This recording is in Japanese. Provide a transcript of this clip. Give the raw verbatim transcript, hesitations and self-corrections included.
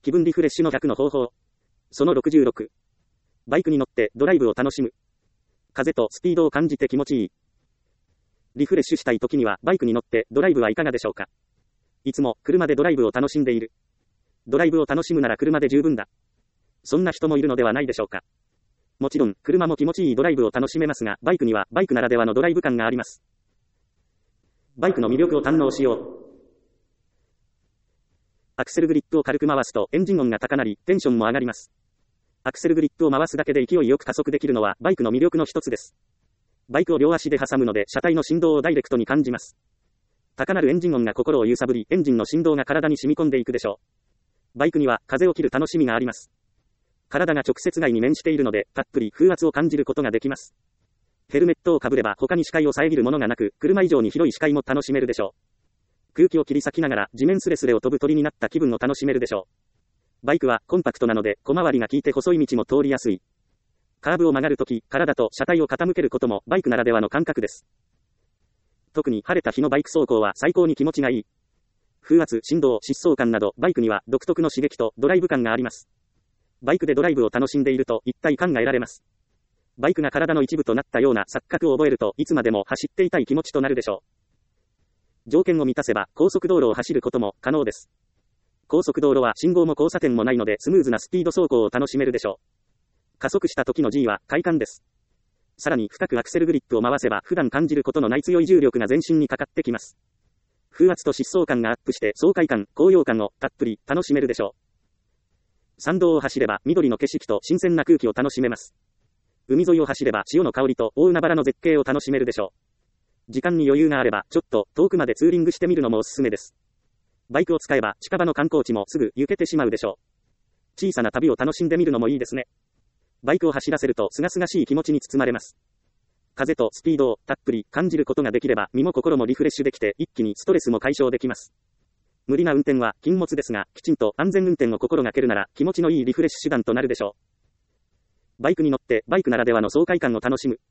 気分リフレッシュの逆の方法。そのろくじゅうろく。バイクに乗ってドライブを楽しむ。風とスピードを感じて気持ちいい。リフレッシュしたい時にはバイクに乗ってドライブはいかがでしょうか。いつも車でドライブを楽しんでいる。ドライブを楽しむなら車で十分だ。そんな人もいるのではないでしょうか。もちろん車も気持ちいいドライブを楽しめますが、バイクにはバイクならではのドライブ感があります。バイクの魅力を堪能しよう。アクセルグリップを軽く回すとエンジン音が高鳴り、テンションも上がります。アクセルグリップを回すだけで勢いよく加速できるのはバイクの魅力の一つです。バイクを両足で挟むので車体の振動をダイレクトに感じます。高鳴るエンジン音が心を揺さぶり、エンジンの振動が体に染み込んでいくでしょう。バイクには風を切る楽しみがあります。体が直接外に面しているので、たっぷり風圧を感じることができます。ヘルメットをかぶれば他に視界を遮るものがなく、車以上に広い視界も楽しめるでしょう。空気を切り裂きながら地面スレスレを飛ぶ鳥になった気分を楽しめるでしょう。バイクはコンパクトなので小回りが効いて細い道も通りやすい。カーブを曲がるとき、体と車体を傾けることもバイクならではの感覚です。特に晴れた日のバイク走行は最高に気持ちがいい。風圧、振動、疾走感などバイクには独特の刺激とドライブ感があります。バイクでドライブを楽しんでいると一体感が得られます。バイクが体の一部となったような錯覚を覚えるといつまでも走っていたい気持ちとなるでしょう。条件を満たせば高速道路を走ることも可能です。高速道路は信号も交差点もないのでスムーズなスピード走行を楽しめるでしょう。加速した時の G は快感です。さらに深くアクセルグリップを回せば普段感じることのない強い重力が全身にかかってきます。風圧と疾走感がアップして爽快感、高揚感をたっぷり楽しめるでしょう。山道を走れば緑の景色と新鮮な空気を楽しめます。海沿いを走れば潮の香りと大海原の絶景を楽しめるでしょう。時間に余裕があればちょっと遠くまでツーリングしてみるのもおすすめです。バイクを使えば近場の観光地もすぐ行けてしまうでしょう。小さな旅を楽しんでみるのもいいですね。バイクを走らせると清々しい気持ちに包まれます。風とスピードをたっぷり感じることができれば身も心もリフレッシュできて一気にストレスも解消できます。無理な運転は禁物ですが、きちんと安全運転を心がけるなら気持ちのいいリフレッシュ手段となるでしょう。バイクに乗ってバイクならではの爽快感を楽しむ。